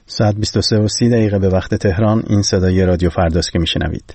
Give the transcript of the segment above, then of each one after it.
ساعت 23:30 به وقت تهران. این صدای رادیو فرداست که میشنوید.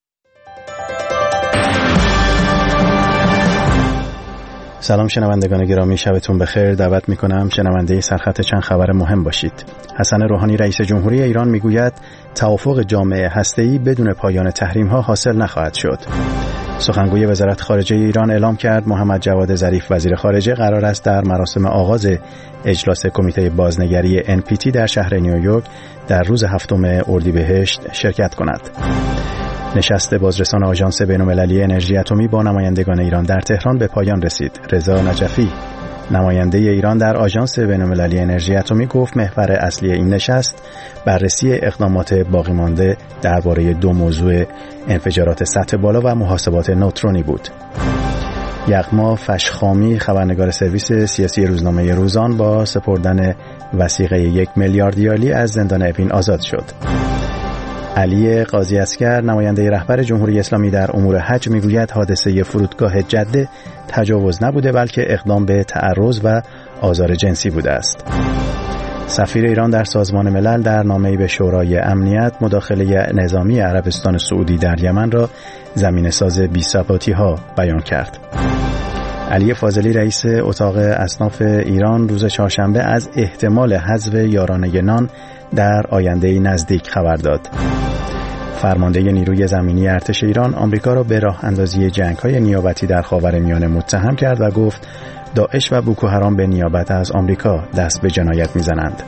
سلام شنوندگان گرامی، شبتون بخیر. دعوت میکنم شنونده سرخط چند خبر مهم باشید. حسن روحانی رئیس جمهوری ایران میگوید توافق جامعه هسته‌ای بدون پایان تحریم‌ها حاصل نخواهد شد. سخنگوی وزارت خارجه ایران اعلام کرد محمد جواد ظریف وزیر خارجه قرار است در مراسم آغاز اجلاس کمیته بازنگری NPT در شهر نیویورک در روز 7 اردیبهشت شرکت کند. نشست بازرسان آژانس بین‌المللی انرژی اتمی با نمایندگان ایران در تهران به پایان رسید. رضا نجفی نماینده ایران در آژانس بین‌المللی انرژی اتمی گفت محور اصلی این نشست بررسی اقدامات باقی مانده درباره دو موضوع انفجارات سطح بالا و محاسبات نوترونی بود. یغما فشخامی خبرنگار سرویس سیاسی روزنامه روزان با سپردن وثیقه 1 میلیارد ریالی از زندان اوین آزاد شد. علی قاضی اسکر نماینده رهبر جمهوری اسلامی در امور حج میگوید حادثه فرودگاه جده تجاوز نبوده بلکه اقدام به تعرض و آزار جنسی بوده است. سفیر ایران در سازمان ملل در نامه‌ای به شورای امنیت مداخله نظامی عربستان سعودی در یمن را زمینه‌ساز بی‌ثباتی‌ها بیان کرد. علی فاضلی رئیس اتاق اصناف ایران روز چهارشنبه از احتمال حذف یارانه نان در آینده نزدیک خبر داد. فرمانده نیروی زمینی ارتش ایران آمریکا را به راه اندازی جنگ‌های نیابتی در خاورمیانه متهم کرد و گفت داعش و بوکو حرام به نیابت از آمریکا دست به جنایت می‌زنند.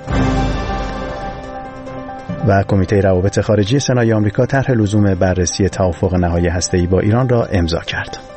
و کمیته روابط خارجی سنای آمریکا طرح لزوم بررسی توافق نهایی هسته‌ای با ایران را امضا کرد.